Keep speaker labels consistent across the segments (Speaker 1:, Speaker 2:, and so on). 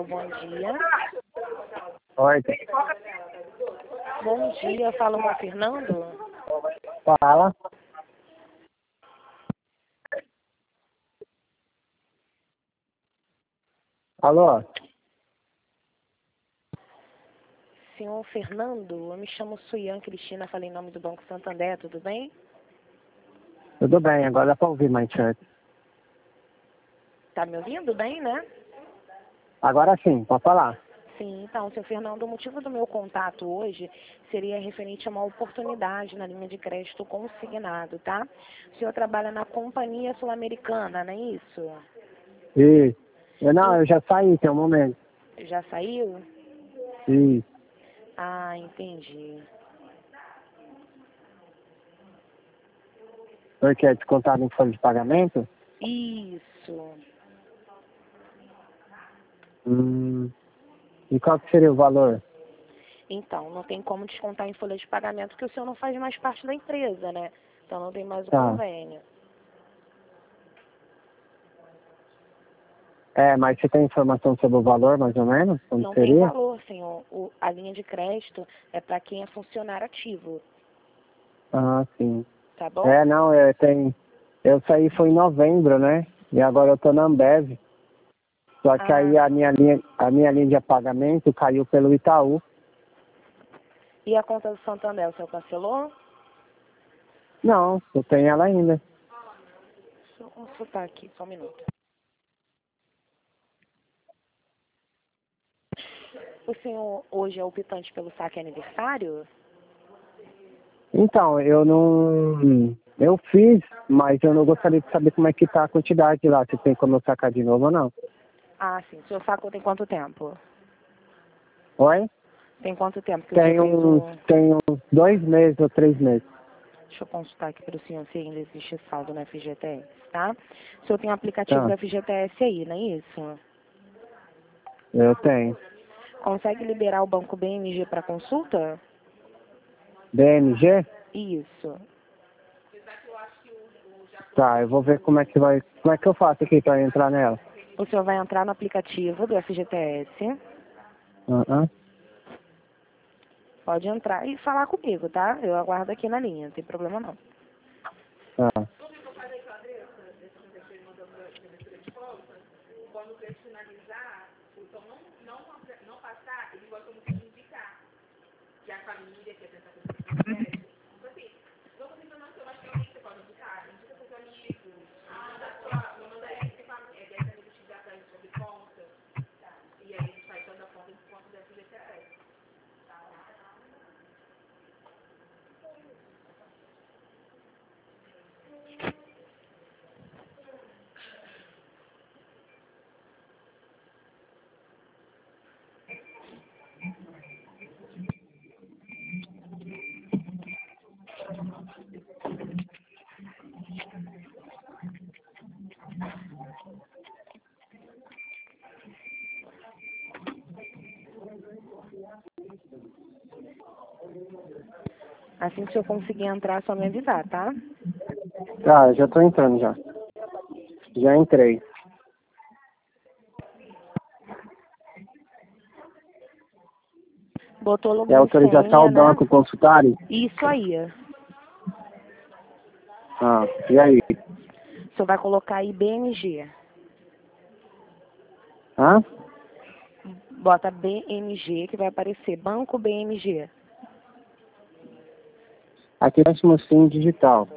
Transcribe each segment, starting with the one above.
Speaker 1: bom dia.
Speaker 2: Oi.
Speaker 1: Bom dia, fala com o Fernando.
Speaker 2: Fala. Alô?
Speaker 1: Senhor Fernando, eu me chamo Suian Cristina, falei em nome do Banco Santander, tudo bem?
Speaker 2: Tudo bem, agora dá pra ouvir mais chat.
Speaker 1: Tá me ouvindo bem, né?
Speaker 2: Agora sim, pode falar.
Speaker 1: Sim, então, senhor Fernando, o motivo do meu contato hoje seria referente a uma oportunidade na linha de crédito consignado, tá? O senhor trabalha na Companhia Sul-Americana, não é isso?
Speaker 2: Eu já saí, tem um momento.
Speaker 1: Já saiu?
Speaker 2: Sim.
Speaker 1: Ah, entendi.
Speaker 2: Porque é descontado em folha de pagamento?
Speaker 1: Isso.
Speaker 2: E qual que seria o valor?
Speaker 1: Então, não tem como descontar em folha de pagamento porque o senhor não faz mais parte da empresa, né? Então não tem mais o
Speaker 2: Tá.
Speaker 1: convênio.
Speaker 2: Mas você tem informação sobre o valor, mais ou menos? Como
Speaker 1: Não tem
Speaker 2: seria?
Speaker 1: valor, senhor. A linha de crédito é para quem é funcionário ativo,
Speaker 2: Ah, sim.
Speaker 1: tá bom?
Speaker 2: Eu saí foi em novembro, né? E agora eu tô na Ambev. Só que aí a minha linha de pagamento caiu pelo Itaú.
Speaker 1: E a conta do Santander, o senhor cancelou?
Speaker 2: Não, eu tenho ela ainda.
Speaker 1: Deixa eu consultar aqui, só um minuto. O senhor hoje é optante pelo saque aniversário?
Speaker 2: Então, eu fiz, mas eu não gostaria de saber como é que tá a quantidade lá, se tem como eu sacar de novo ou não.
Speaker 1: Ah, sim. O senhor sacou tem quanto tempo?
Speaker 2: Oi?
Speaker 1: Tem quanto tempo que o senhor
Speaker 2: Tem
Speaker 1: fez
Speaker 2: uns,
Speaker 1: o...
Speaker 2: tem uns 2 meses ou 3 meses.
Speaker 1: Deixa eu consultar aqui para o senhor se ainda existe saldo no FGTS, tá? O senhor tem um aplicativo
Speaker 2: Tá,
Speaker 1: do FGTS aí, não é isso?
Speaker 2: eu tenho.
Speaker 1: Consegue liberar o banco BMG para consulta?
Speaker 2: BMG?
Speaker 1: Isso.
Speaker 2: Tá, eu vou ver como é que eu faço aqui pra entrar nela.
Speaker 1: O senhor vai entrar no aplicativo do FGTS,
Speaker 2: Aham.
Speaker 1: pode entrar e falar comigo, tá? Eu aguardo aqui na linha, não tem problema não.
Speaker 2: Tá.
Speaker 1: Assim que eu conseguir entrar, é só me avisar, tá?
Speaker 2: Tá, já tô entrando já. Já entrei.
Speaker 1: Botou
Speaker 2: É
Speaker 1: login e
Speaker 2: autorização ao
Speaker 1: senha, né?
Speaker 2: banco consultário?
Speaker 1: Isso aí.
Speaker 2: Ah, e aí?
Speaker 1: O senhor vai colocar aí BMG.
Speaker 2: Hã?
Speaker 1: Bota BMG que vai aparecer, Banco BMG.
Speaker 2: Aqui é o sim digital.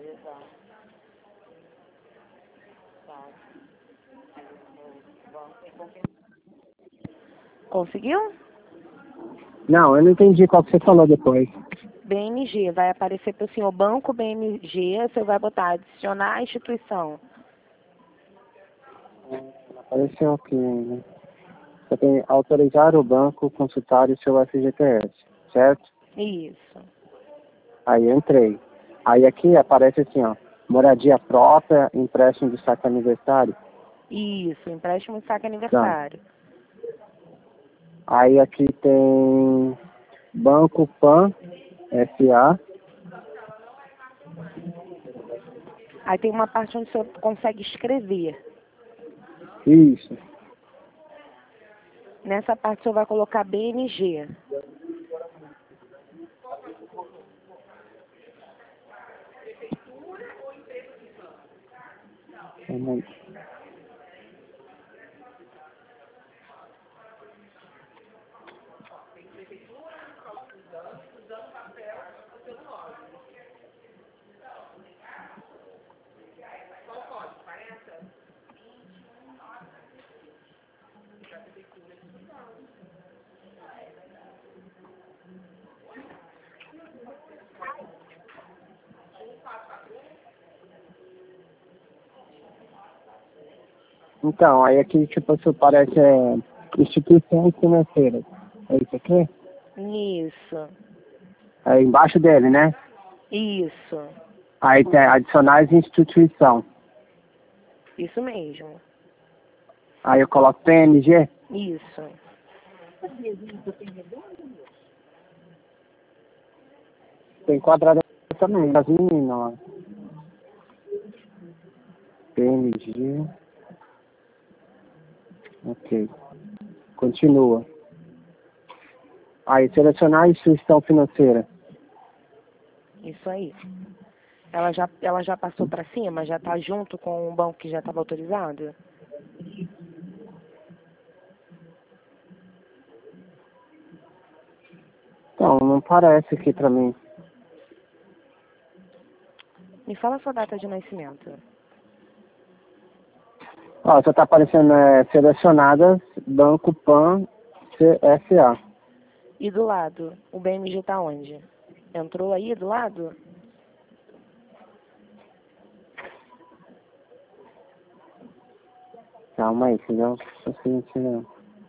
Speaker 1: Conseguiu?
Speaker 2: Não, eu não entendi qual que você falou depois.
Speaker 1: BMG, vai aparecer para o senhor Banco BMG, você vai botar adicionar a instituição.
Speaker 2: Apareceu aqui ainda. Você tem autorizar o banco consultar o seu FGTS, certo?
Speaker 1: Isso.
Speaker 2: Aí eu entrei. Aí aqui aparece assim, ó, moradia própria, empréstimo de saque aniversário.
Speaker 1: Isso, empréstimo de saque
Speaker 2: Tá.
Speaker 1: aniversário.
Speaker 2: Aí aqui tem Banco Pan SA.
Speaker 1: Aí tem uma parte onde o senhor consegue escrever.
Speaker 2: Isso.
Speaker 1: Nessa parte o senhor vai colocar BMG.
Speaker 2: Então, aí aqui, tipo, isso parece instituições financeiras. É isso aqui?
Speaker 1: Isso.
Speaker 2: É embaixo dele, né?
Speaker 1: Isso.
Speaker 2: Aí tem adicionais instituição.
Speaker 1: Isso mesmo.
Speaker 2: Aí eu coloco PNG.
Speaker 1: Isso.
Speaker 2: Tem quadrado também, das meninas lá. PNG. Ok. Continua. Aí, selecionar a instituição financeira.
Speaker 1: Isso aí. Ela já passou para cima? Já está junto com o banco que já estava autorizado?
Speaker 2: Então, não parece aqui pra mim.
Speaker 1: Me fala a sua data de nascimento.
Speaker 2: Ó, só tá aparecendo selecionadas Banco Pan CSA.
Speaker 1: E do lado, o BMG está onde? Entrou aí do lado?
Speaker 2: Calma aí, senão não consigo não.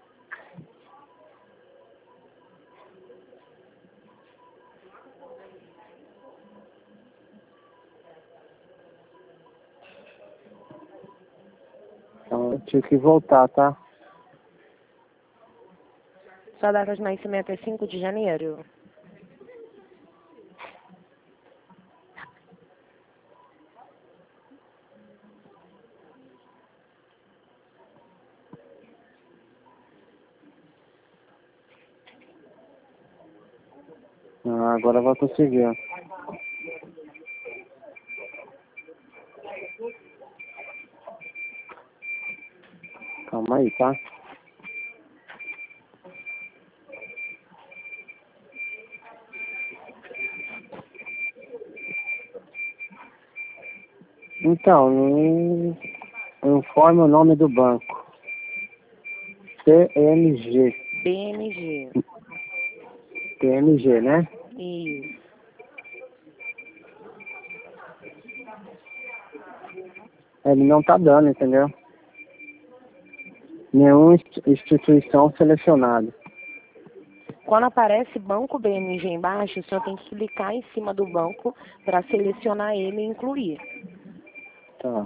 Speaker 2: Então eu tive que voltar, tá?
Speaker 1: Sua data de nascimento é 5 de janeiro?
Speaker 2: Ah, agora eu vou conseguir, ó. Calma aí, tá? Então, informe o nome do banco. CMG.
Speaker 1: BMG.
Speaker 2: PMG, né?
Speaker 1: Isso.
Speaker 2: Ele não tá dando, entendeu? Nenhuma instituição selecionada.
Speaker 1: Quando aparece banco BMG embaixo, o senhor tem que clicar em cima do banco para selecionar ele e incluir.
Speaker 2: Tá.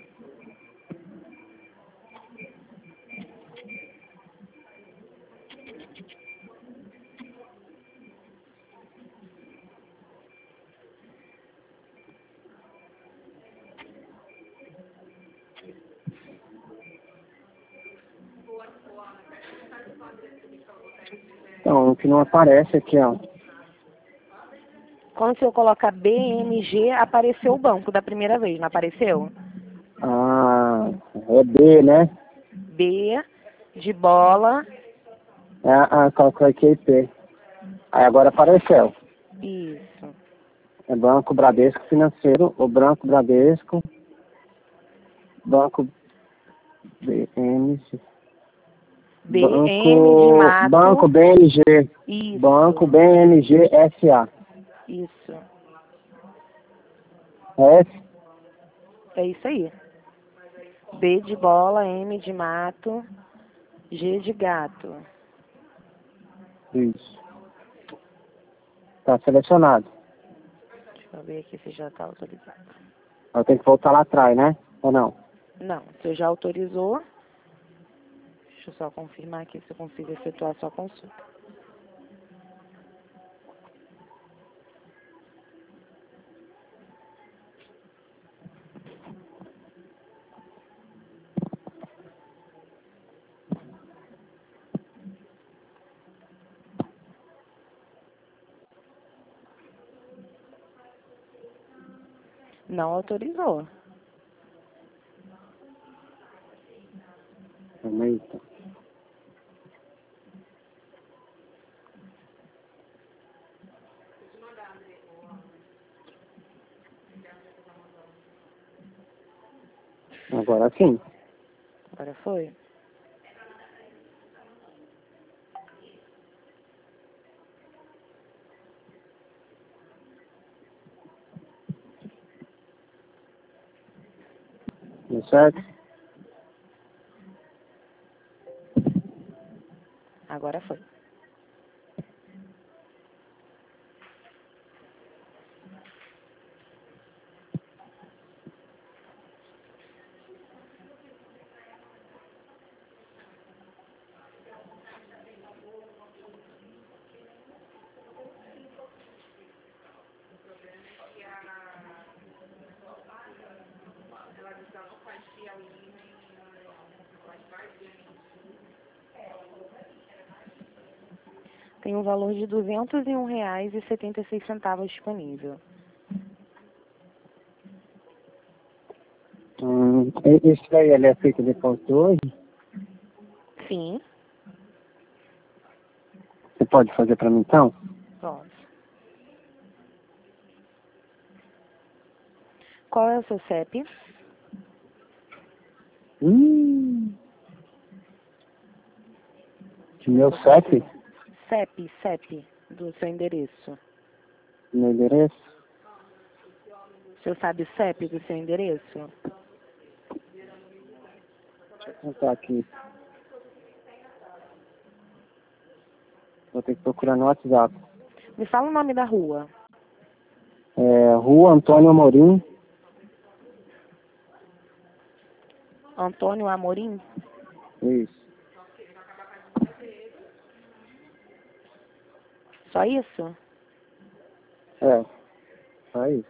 Speaker 2: Então, o que não aparece aqui, ó.
Speaker 1: Quando o senhor coloca BMG, apareceu o banco da primeira vez, não apareceu?
Speaker 2: Ah, é B, né?
Speaker 1: B de bola.
Speaker 2: Coloquei P. Aí agora apareceu.
Speaker 1: Isso.
Speaker 2: É Banco Bradesco Financeiro, o Banco Bradesco, Banco BMG,
Speaker 1: BN de
Speaker 2: Banco
Speaker 1: mato.
Speaker 2: BNG, Banco
Speaker 1: Isso.
Speaker 2: BNG SA.
Speaker 1: Isso.
Speaker 2: S?
Speaker 1: É isso aí. B de bola, M de mato, G de gato.
Speaker 2: Isso. Tá selecionado.
Speaker 1: Deixa eu ver aqui se já está autorizado.
Speaker 2: Eu tenho que voltar lá atrás, né? Ou não?
Speaker 1: Não, o senhor já autorizou. Deixa eu só confirmar aqui se eu consigo efetuar a sua consulta. Não autorizou.
Speaker 2: Calma aí, então. Agora sim.
Speaker 1: Agora foi?
Speaker 2: Deu certo?
Speaker 1: Agora foi. Tem um valor de R$ 201,76 disponível.
Speaker 2: Esse daí ele é feito depósito hoje?
Speaker 1: Sim,
Speaker 2: Você pode fazer pra mim então?
Speaker 1: pode. Qual é o seu CEP?
Speaker 2: Meu CEP?
Speaker 1: CEP do seu endereço.
Speaker 2: Meu endereço?
Speaker 1: O senhor sabe o CEP do seu endereço?
Speaker 2: Deixa eu contar aqui. Vou ter que procurar no WhatsApp.
Speaker 1: Me fala o nome da rua.
Speaker 2: Rua Antônio Amorim.
Speaker 1: Antônio Amorim?
Speaker 2: Isso.
Speaker 1: Só isso?
Speaker 2: Só isso.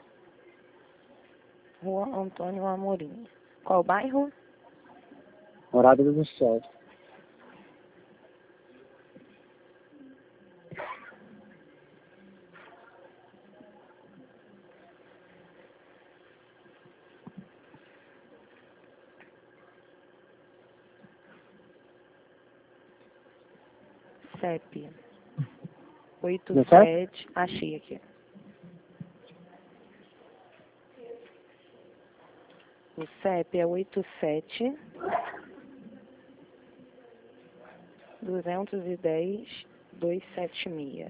Speaker 1: Rua Antônio Amorim. Qual o bairro?
Speaker 2: Morada do Céu.
Speaker 1: CEP.
Speaker 2: Deu certo?
Speaker 1: 87. Achei aqui. O CEP é 87 210 276.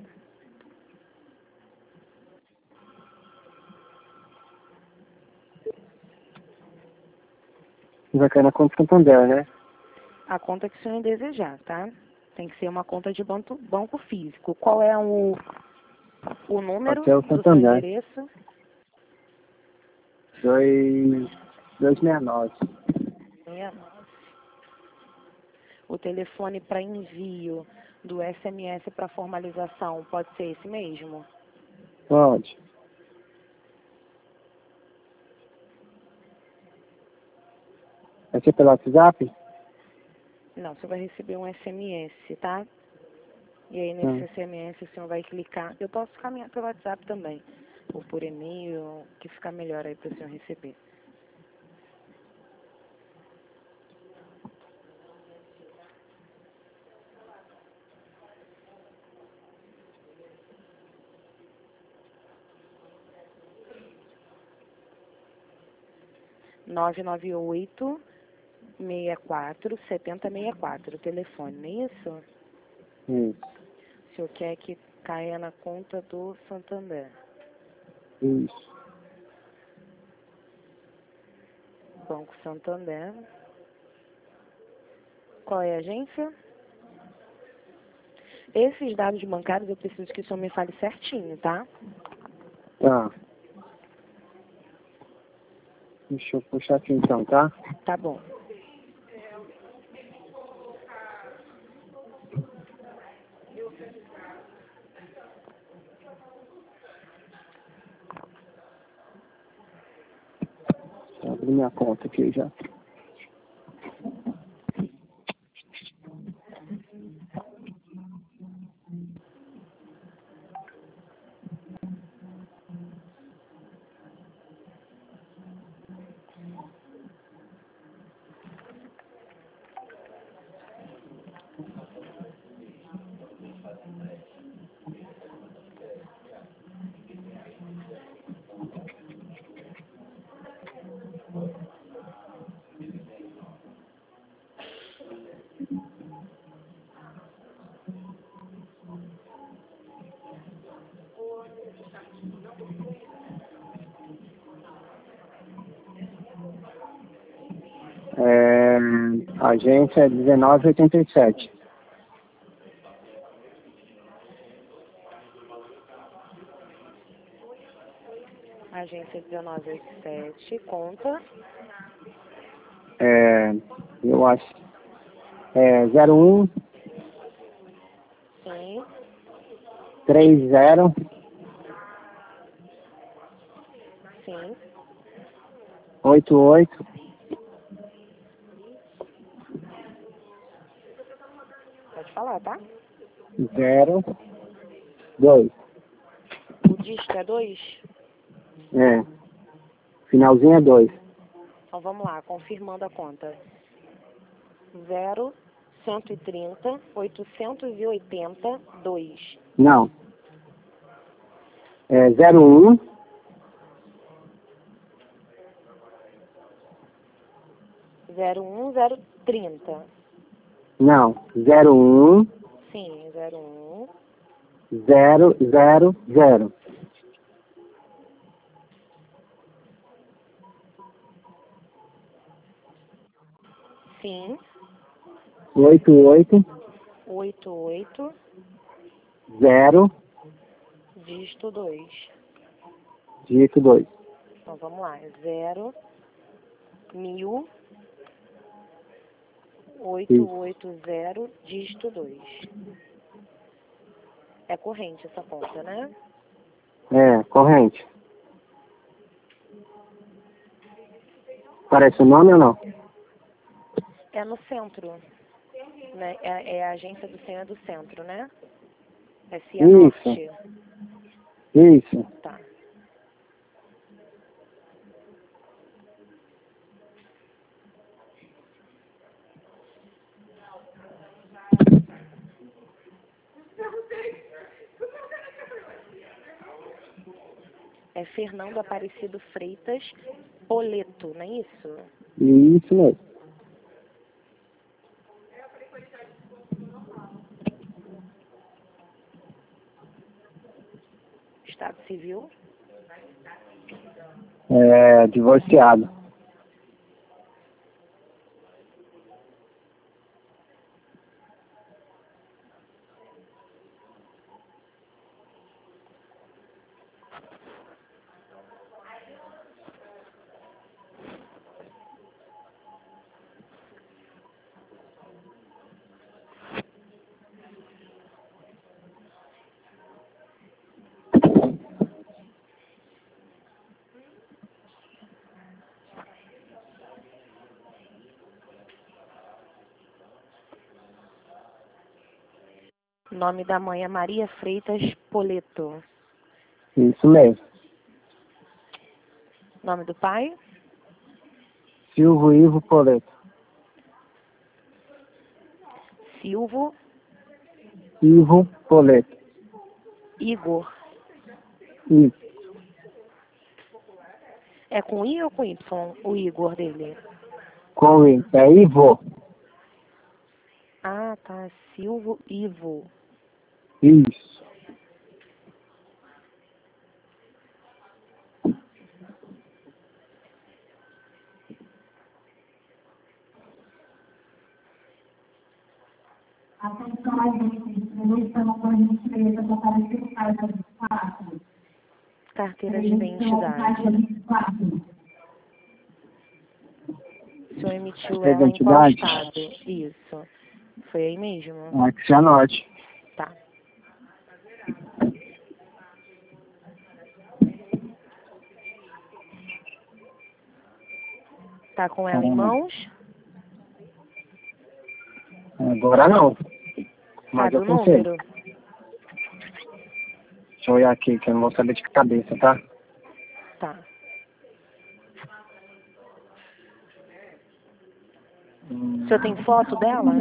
Speaker 2: Vai cair na conta Santander, né?
Speaker 1: A conta que o senhor desejar, tá? Tem que ser uma conta de banco físico. Qual é o número
Speaker 2: Pode ser o
Speaker 1: do seu
Speaker 2: Santander.
Speaker 1: endereço?
Speaker 2: 269.
Speaker 1: 69. O telefone para envio do SMS para formalização pode ser esse mesmo?
Speaker 2: Pode. Vai ser pelo WhatsApp?
Speaker 1: Não, você vai receber um SMS, tá? E aí nesse SMS o senhor vai clicar. Eu posso caminhar pelo WhatsApp também, ou por e-mail, que fica melhor aí para o senhor receber. Nove nove oito 64 7064, o telefone, não é isso?
Speaker 2: Isso.
Speaker 1: O senhor quer que caia na conta do Santander.
Speaker 2: Isso.
Speaker 1: Banco Santander. Qual é a agência? Esses dados bancários eu preciso que o senhor me fale certinho, tá?
Speaker 2: Tá. Deixa eu puxar aqui então, tá?
Speaker 1: Tá bom.
Speaker 2: Vou abrir minha conta aqui já. agência é 1987.
Speaker 1: Agência 1987, conta.
Speaker 2: Eu acho. 01
Speaker 1: Sim.
Speaker 2: 30
Speaker 1: Sim.
Speaker 2: 88
Speaker 1: Pode falar, tá?
Speaker 2: 02.
Speaker 1: O disco é 2?
Speaker 2: Finalzinho é 2.
Speaker 1: Então vamos lá, confirmando a conta. 0, 130, 880, 2.
Speaker 2: Não. 01
Speaker 1: 030.
Speaker 2: Não. 01
Speaker 1: Sim, 01.
Speaker 2: 000.
Speaker 1: Sim.
Speaker 2: 88
Speaker 1: 88,
Speaker 2: 0
Speaker 1: dígito 2.
Speaker 2: dígito 2.
Speaker 1: Então vamos lá. 0, 1000, 880, dígito 2. É corrente essa conta, né?
Speaker 2: Corrente. Parece o nome ou não?
Speaker 1: É no centro. Né? É a agência do Senhor do Centro, né? É Cianorte.
Speaker 2: Isso.
Speaker 1: Tá. É Fernando Aparecido Freitas Poleto, não é isso?
Speaker 2: Isso mesmo.
Speaker 1: Estado civil?
Speaker 2: Divorciado.
Speaker 1: Nome da mãe é Maria Freitas Poleto.
Speaker 2: Isso mesmo.
Speaker 1: Nome do pai?
Speaker 2: Silvio Ivo Poleto.
Speaker 1: Silvio
Speaker 2: Ivo Poleto.
Speaker 1: Igor.
Speaker 2: Isso.
Speaker 1: É com I ou com Y o Igor dele?
Speaker 2: Com I. É Ivo.
Speaker 1: Ah, tá. Silvio Ivo.
Speaker 2: Isso.
Speaker 3: Atenção, agentes, estamos com a empresa para aparecer carta de fato.
Speaker 1: Carteira de identidade. O senhor emitiu ela em qual estado? Isso. Foi aí mesmo?
Speaker 2: Aqui Cianorte.
Speaker 1: Tá. Tá com ela em mãos?
Speaker 2: Agora não. Mas
Speaker 1: Sabe
Speaker 2: eu
Speaker 1: o
Speaker 2: consigo.
Speaker 1: número?
Speaker 2: Deixa eu olhar aqui, que eu não vou saber de cabeça, tá?
Speaker 1: Tá. O senhor tem foto dela?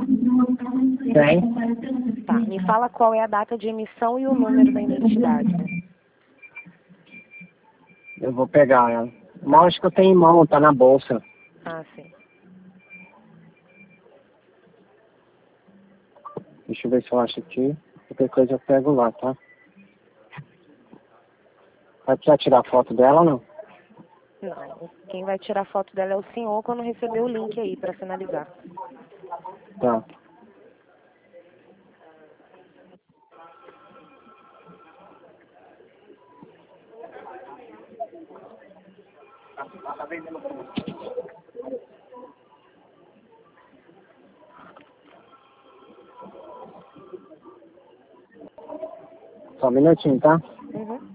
Speaker 2: Tem.
Speaker 1: Tá. Me fala qual é a data de emissão e o número da identidade.
Speaker 2: Eu vou pegar ela. Mas acho que eu tenho em mão, tá na bolsa.
Speaker 1: Ah, sim.
Speaker 2: Deixa eu ver se eu acho aqui. Qualquer coisa eu pego lá, tá? Vai precisar tirar foto dela ou não?
Speaker 1: Não, quem vai tirar foto dela é o senhor quando receber o link aí para finalizar.
Speaker 2: Tá. Só um minutinho, tá?
Speaker 1: Uhum.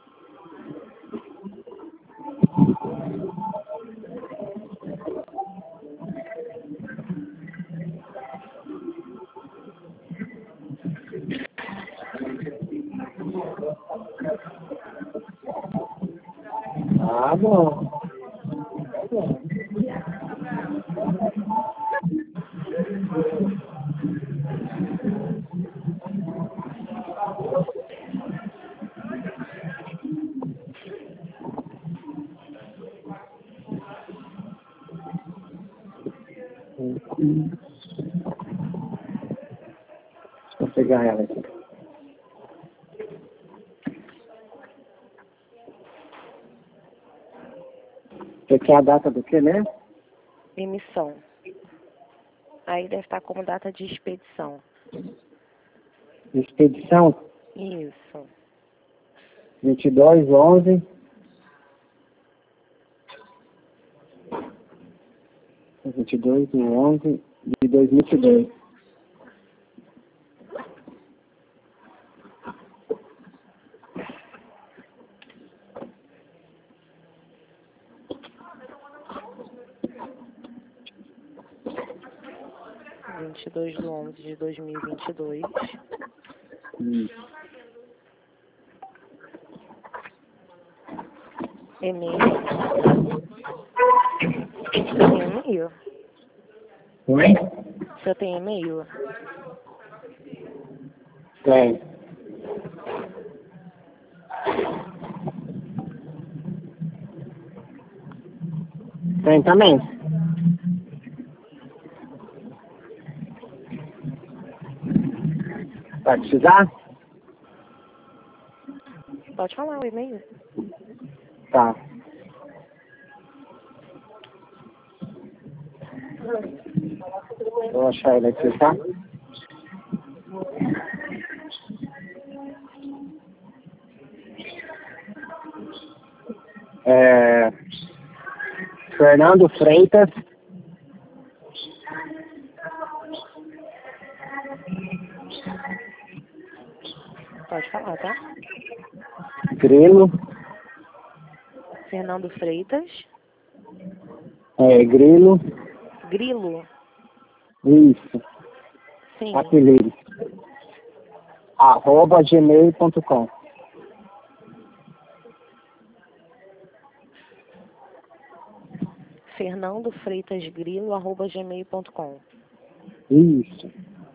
Speaker 2: Ah, bom. 嗯， vou pegar ela aqui. Você quer a data do que mesmo?
Speaker 1: Emissão. Aí deve estar como data de expedição.
Speaker 2: Expedição
Speaker 1: Isso.
Speaker 2: 22/11. 22/11 de 2022.
Speaker 1: Vinte e dois de 11 de 2022. E-mail. Você tem e-mail?
Speaker 2: Oi?
Speaker 1: Você tem e-mail?
Speaker 2: Tem. Tem também. Vai precisar?
Speaker 1: Pode falar o e-mail.
Speaker 2: Tá. Vou achar ele aqui, tá? Fernando Freitas,
Speaker 1: Pode falar, tá?
Speaker 2: Grilo,
Speaker 1: Fernando Freitas.
Speaker 2: Grilo,
Speaker 1: Grilo.
Speaker 2: isso,
Speaker 1: Sim.
Speaker 2: apelido, @gmail.com.
Speaker 1: Fernando Freitas Grilo, @gmail.com.
Speaker 2: Isso.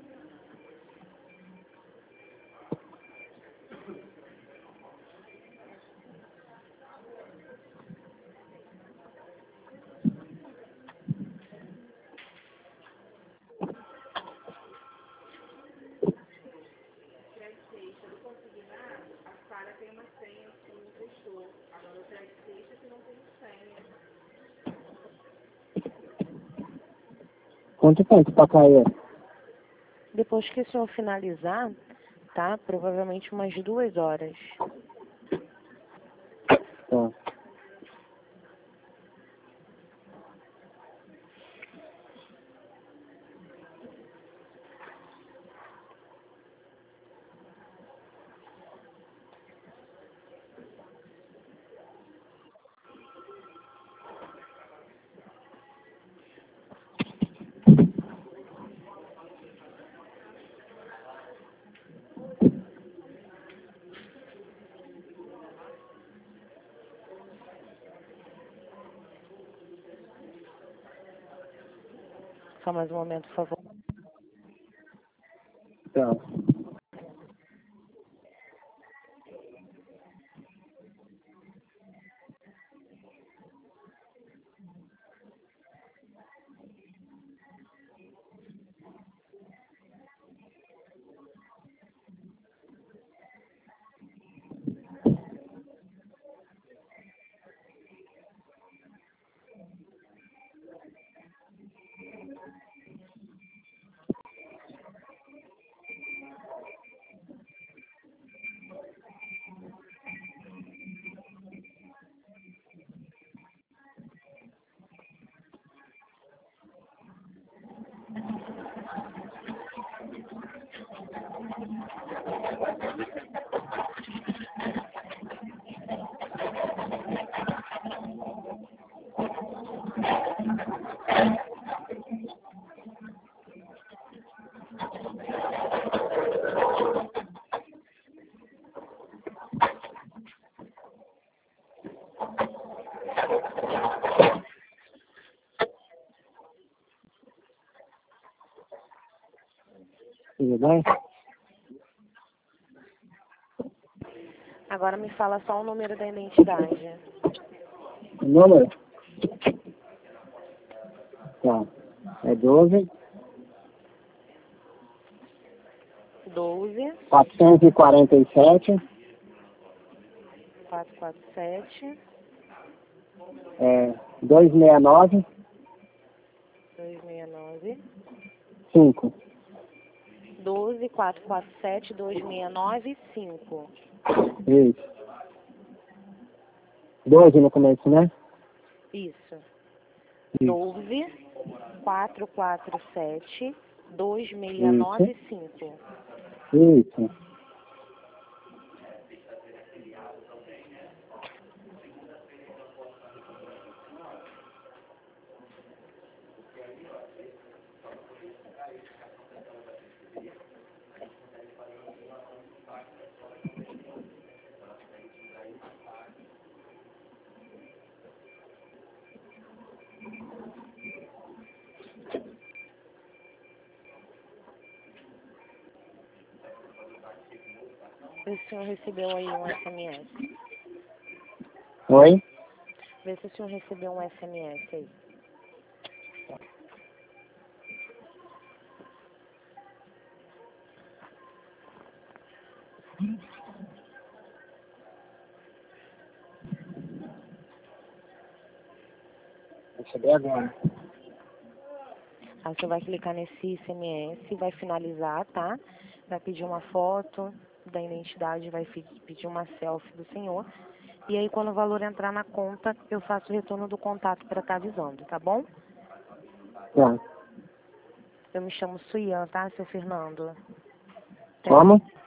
Speaker 2: Quanto tempo pra cair?
Speaker 1: Depois que o senhor finalizar, tá? Provavelmente umas 2 horas.
Speaker 2: Tá.
Speaker 1: Só mais um momento, por favor.
Speaker 2: Tá. Tudo bem?
Speaker 1: Agora me fala só o número da identidade.
Speaker 2: O número? Tá. É 12
Speaker 1: 12
Speaker 2: 447
Speaker 1: 447
Speaker 2: 269
Speaker 1: 269
Speaker 2: 5.
Speaker 1: 12 447 269 5.
Speaker 2: Isso. 12 no começo, né?
Speaker 1: Isso.
Speaker 2: Isso.
Speaker 1: 12 447 269 5.
Speaker 2: Isso.
Speaker 1: Vê se o senhor recebeu aí um SMS.
Speaker 2: Oi?
Speaker 1: Vê se o senhor recebeu um SMS aí.
Speaker 2: Recebi agora.
Speaker 1: Aí você vai clicar nesse SMS, vai finalizar, tá? Vai pedir uma foto da identidade, vai pedir uma selfie do senhor. E aí quando o valor entrar na conta, eu faço o retorno do contato para estar avisando, tá bom?
Speaker 2: Tá.
Speaker 1: Eu me chamo Suian, tá, seu Fernando?
Speaker 2: Como?